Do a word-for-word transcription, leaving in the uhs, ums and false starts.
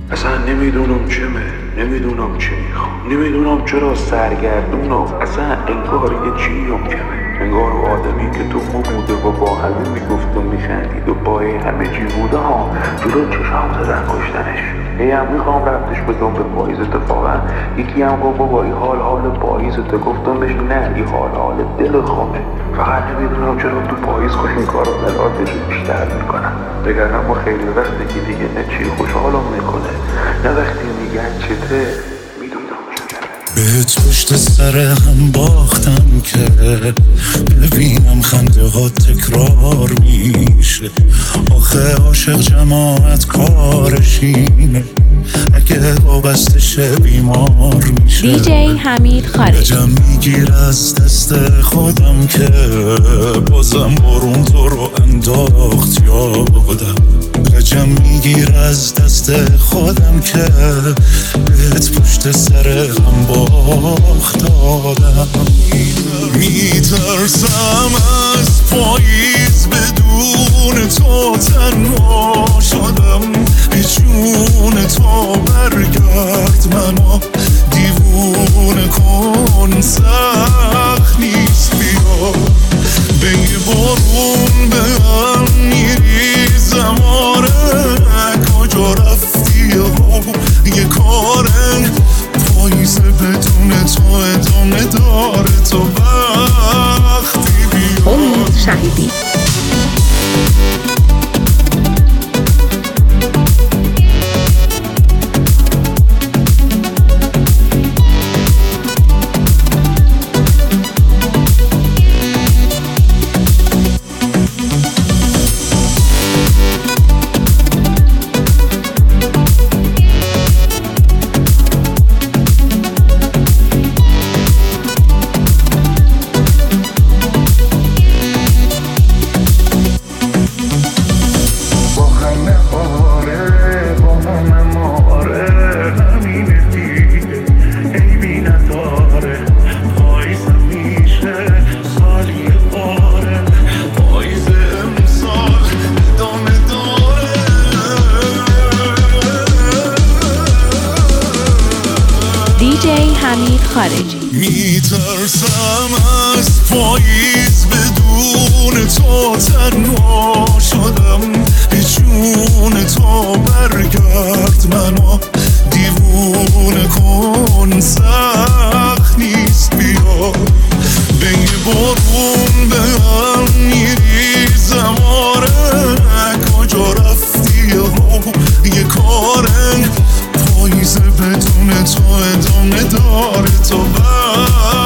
اصلا نمیدونم چمه، نمیدونم چی میخوام، نمیدونم چرا سرگردونم. اصلا انگار یه چیم کمه، انگار آدمی که تو مو بوده و با همه میگفت و میخندید و پای همه چی بوده ها جلو چشم زدن کشتنش. هی هم میخوام رفتش بدم به پاییز. اتفاقا یکی هم گفت بابا ای حال حال پاییزته، گفتم بهش نه ای حال حال دل خونه. فقط نمیدونم چرا تو پاییز خوش این کارا ملاتش بیشتر میکنن. بگرم ما خیلی وقتی که دیگه نه چی خوشحالم میکنه نه وقتی میگن چته میدونم بهت پشت سر هم باختم که ببینم خنده ها تکرار میشه. آخه عاشق جماعت کارشینه، اگه وابسته شه بیمار میشه. دی جی حمید خارجی. جم میگیر از دست خودم که بازم بارون تو رو انداخت یادم. جم میگیر از دست خودم که بهت پشت سر هم باختادم. میترسم از پاییز بدون تو تنها شدم. به جون تو برگرد منو دیوونه کن، سخت نیست بیا. به یه بارون به هم میریزم آره، کجا رفتی ها یه کارن پاییزه بدون تو ادامه داره. تو وقتی بیا امید شهیدی. دی جی حمید خارجی. میترسم از پاییز بدون تو تنها شدم. به جون تو برگرد منو دیوونه کن، سخت نیست بیا. به یه بارون به هم میریزم آره، کجا رفتی ها یه کارن پاییزه بدون تو ادامه داره. تو